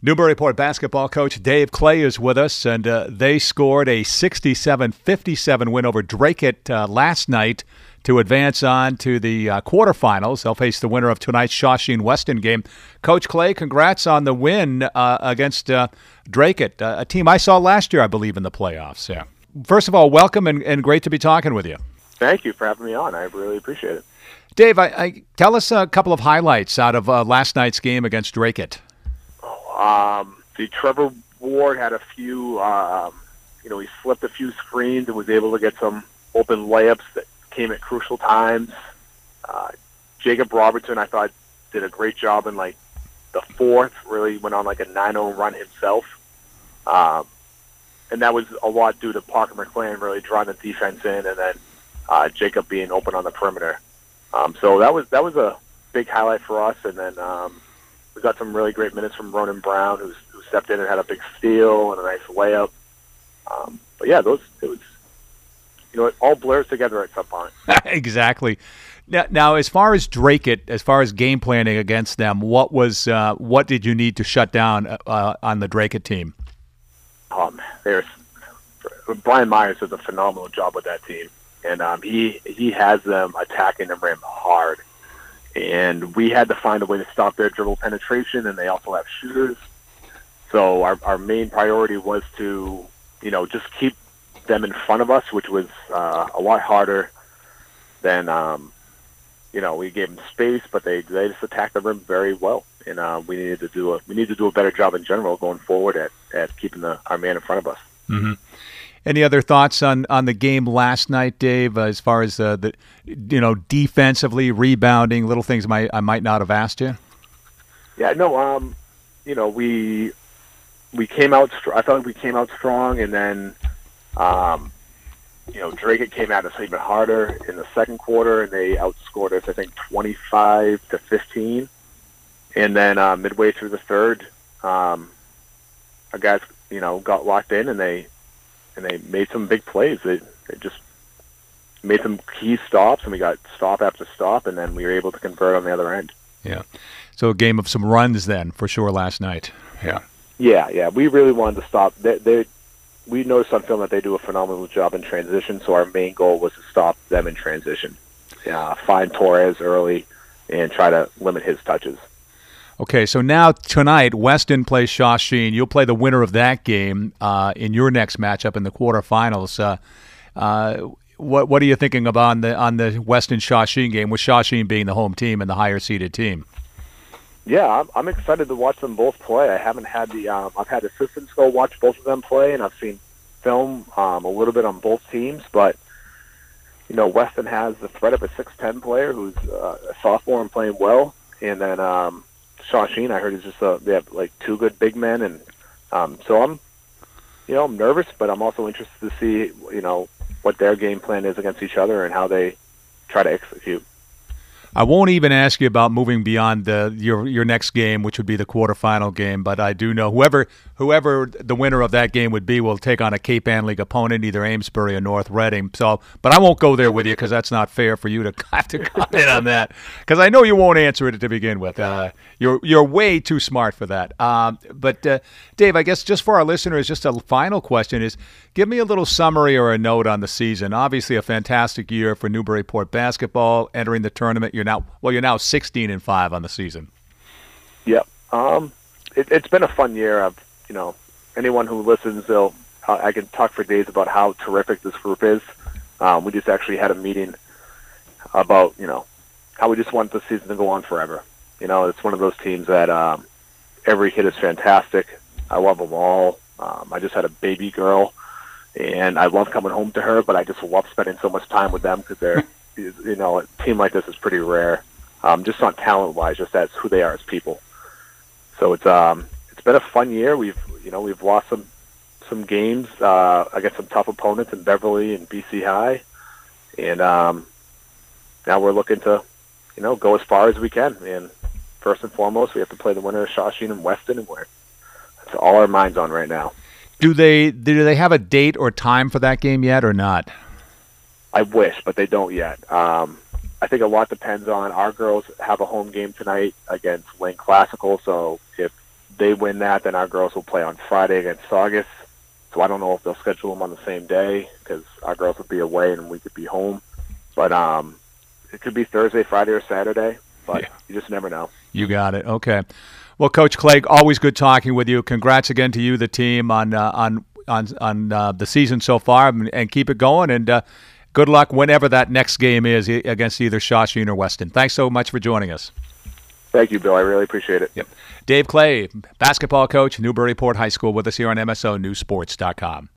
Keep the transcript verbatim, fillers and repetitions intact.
Newburyport basketball coach Dave Clay is with us, and uh, they scored a sixty-seven fifty-seven win over Dracut uh, last night to advance on to the uh, quarterfinals. They'll face the winner of tonight's Shawsheen Weston game. Coach Clay, congrats on the win uh, against uh, Dracut, uh, a team I saw last year, I believe, in the playoffs. Yeah. First of all, welcome and, and great to be talking with you. Thank you for having me on. I really appreciate it. Dave, I, I, tell us a couple of highlights out of uh, last night's game against Dracut. Um, the Trevor Ward had a few, um, you know, he slipped a few screens and was able to get some open layups that came at crucial times. Uh, Jacob Robertson, I thought, did a great job in, like, the fourth, really went on, like, a nine oh run himself. Um, and that was a lot due to Parker McLean really drawing the defense in and then uh, Jacob being open on the perimeter. Um, so that was that was a big highlight for us. And then um, we got some really great minutes from Ronan Brown, who's, who stepped in and had a big steal and a nice layup. Um, but, yeah, those it was, you know, it all blurs together at some point. Exactly. Now, now, as far as Dracut, as far as game planning against them, what was uh, what did you need to shut down uh, on the Dracut team? Um, there's Brian Myers does a phenomenal job with that team, and um, he he has them attacking the rim hard. And we had to find a way to stop their dribble penetration, and they also have shooters. So our our main priority was to, you know, just keep them in front of us, which was uh, a lot harder than, um, you know, we gave them space, but they they just attacked the rim very well, and uh, we needed to do a we need to do a better job in general going forward at, at keeping the our man in front of us. Mm-hmm. Any other thoughts on, on the game last night, Dave, uh, as far as uh, the, you know, defensively, rebounding, little things might, I might not have asked you? Yeah, no, um, you know, we we came out, I felt like we came out strong, and then, um, you know, Dracut came at us even harder in the second quarter, and they outscored us, I think, twenty-five to fifteen. And then uh, midway through the third, um, our guys, you know, got locked in, and they and they made some big plays. They, they just made some key stops, and we got stop after stop, and then we were able to convert on the other end. Yeah. So a game of some runs then, for sure, last night. Yeah. Yeah, yeah. We really wanted to stop. They, they, we noticed on film that they do a phenomenal job in transition, so our main goal was to stop them in transition. Uh, find Torres early and try to limit his touches. Okay, so now tonight, Weston plays Shawsheen. You'll play the winner of that game uh, in your next matchup in the quarterfinals. Uh, uh, what what are you thinking about on the on the Weston Shawsheen game, with Shawsheen being the home team and the higher seeded team? Yeah, I'm, I'm excited to watch them both play. I haven't had the um, I've had assistants go watch both of them play, and I've seen film um, a little bit on both teams. But you know, Weston has the threat of a six ten player who's uh, a sophomore and playing well, and then. Um, Shawsheen, I heard, is just a, they have like two good big men, and um, so I'm, you know, I'm nervous, but I'm also interested to see, you know, what their game plan is against each other and how they try to execute. I won't even ask you about moving beyond the, your your next game, which would be the quarterfinal game, but I do know whoever whoever the winner of that game would be will take on a Cape Ann League opponent, either Amesbury or North Reading. So, but I won't go there with you because that's not fair for you to have to comment on that, because I know you won't answer it to begin with. Uh, you're you're way too smart for that. Um, but uh, Dave, I guess just for our listeners, just a final question is: give me a little summary or a note on the season. Obviously, a fantastic year for Newburyport basketball, entering the tournament. You're now well, you're now sixteen and five on the season. Yep. Um, it, it's been a fun year. I've, you know, anyone who listens, they'll. I can talk for days about how terrific this group is. Um, we just actually had a meeting about, you know, how we just want the season to go on forever. You know, it's one of those teams that um, every hit is fantastic. I love them all. Um, I just had a baby girl, and I love coming home to her, but I just love spending so much time with them because they're, you know, a team like this is pretty rare. Um, just not talent-wise, just that's who they are as people. So it's um, it's been a fun year. We've, you know, we've lost some some games uh, against some tough opponents in Beverly and B C High, and um, now we're looking to, you know, go as far as we can. And first and foremost, we have to play the winner of Shawsheen and Weston, and we're that's all our minds on right now. Do they do they have a date or time for that game yet, or not? I wish, but they don't yet. Um, I think a lot depends on our girls have a home game tonight against Lane Classical. So if they win that, then our girls will play on Friday against Saugus. So I don't know if they'll schedule them on the same day because our girls would be away and we could be home. But um, it could be Thursday, Friday, or Saturday. But yeah. You just never know. You got it. Okay. Well, Coach Clay, always good talking with you. Congrats again to you, the team, on uh, on on on uh, the season so far, and, and keep it going. And uh, good luck whenever that next game is against either Shawshene or Weston. Thanks so much for joining us. Thank you, Bill. I really appreciate it. Yep. Dave Clay, basketball coach, Newburyport High School, with us here on M S O News Sports dot com.